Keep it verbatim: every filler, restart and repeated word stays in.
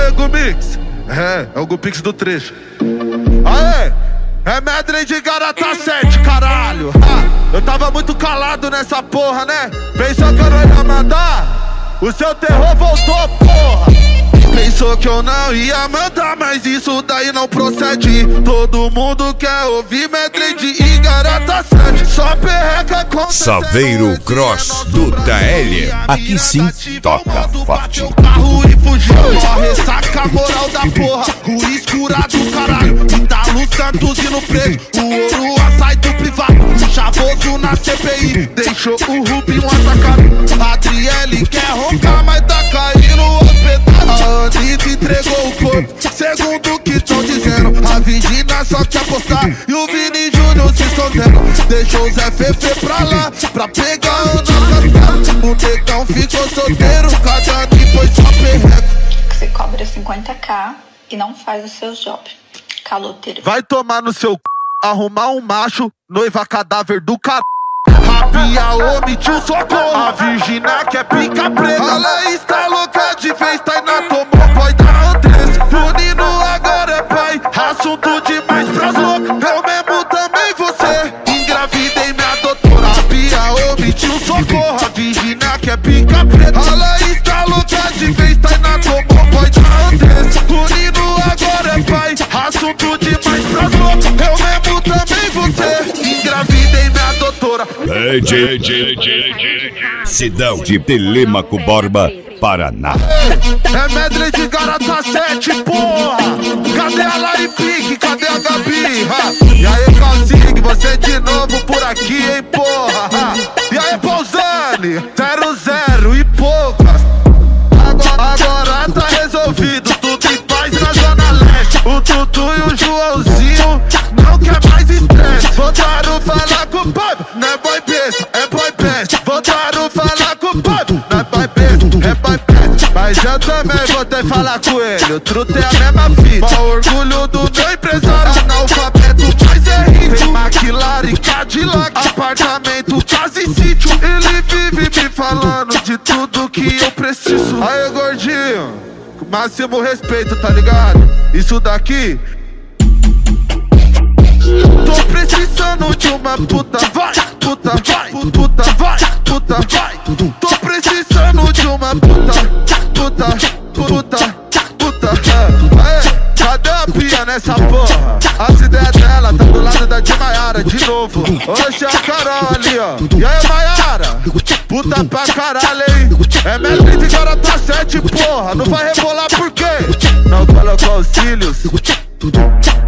Aê, Gumix. É, é o Gupix do trecho. Aê, é medley de Garota sete, caralho. Ah, eu tava muito calado nessa porra, né? Pensou que eu não ia mandar? O seu terror voltou, porra. Pensou que eu não ia mandar, mas isso daí não procede. Todo mundo quer ouvir medley de Garota sete. Só perreca com Saveiro Cross do T L. Aqui sim toca forte. Carro e fugiu, só ressaca moral da porra. O escura do caralho, Italo Santos e no preto. O ouro sai do privado, chavoso na C P I. Deixou o Rubinho atacado. Adriele quer roncar, mas tá caindo o hospital. A Anitta entregou o corpo, segundo o que tão dizendo. A Virgínia só quer apostar e o Vini Júnior se escondendo. Deixou o Zé Fefe pra lá, pra pegar o nosso castelo. O negão ficou solteiro, cada dia foi só perreco. Você cobra cinquenta k e não faz o seu job, caloteiro. Vai tomar no seu c... arrumar um macho, noiva cadáver do car... Rabia, omitiu socorro. A Virgínia quer pica preta. Ela está louca de vez, tá na tomou boy da Andressa. O Nino agora é pai, assunto demais pras loucas. Eu mesmo também você, engravidei minha doutora. Rabia, omitiu socorro. A Virgínia quer pica preta. Ela está louca de vez, tá na tomou boy da Andressa. O Nino agora é pai, assunto demais pras loucas. Eu mesmo também você, engravidei minha doutora. É de, de, de, de, Cidão de Telêmaco Borba, Paraná. É medley de Garota sete, porra. Cadê a Lari Pique? Cadê a Gabi? Ha? E aí, Calcig, você de novo por aqui, hein, porra? Ha? E aí, Pausani, zero zero e poucas. Agora, agora tá resolvido, tudo em paz na Zona Leste. O Tutu e o Joãozinho não quer mais estresse. Voltaram falar com o Pablo, não é boy besta, é boy best. Voltaram falar com o Pablo, não é boy besta, é boy best. Mas eu também vou ter que falar com ele, o truto é a mesma fita. O orgulho do meu empresário, analfabeto, mas é rico. Tem McLaren, Cadillac, apartamento, casa e sítio. Ele vive me falando de tudo que eu preciso. Aí, gordinho, máximo respeito, tá ligado? Isso daqui... Tô precisando de uma puta, vai, puta, vai, puta, vai, puta, vai. Tô precisando de uma puta, puta, puta, puta. Aê, cadê a pia nessa porra? As ideias dela tá do lado da de Maiara de novo. Oxe, a Carol ali, ó. E aí, Maiara? Puta pra caralho, hein? É medley de Garota sete, porra. Não vai rebolar por quê? Não colocou os cílios.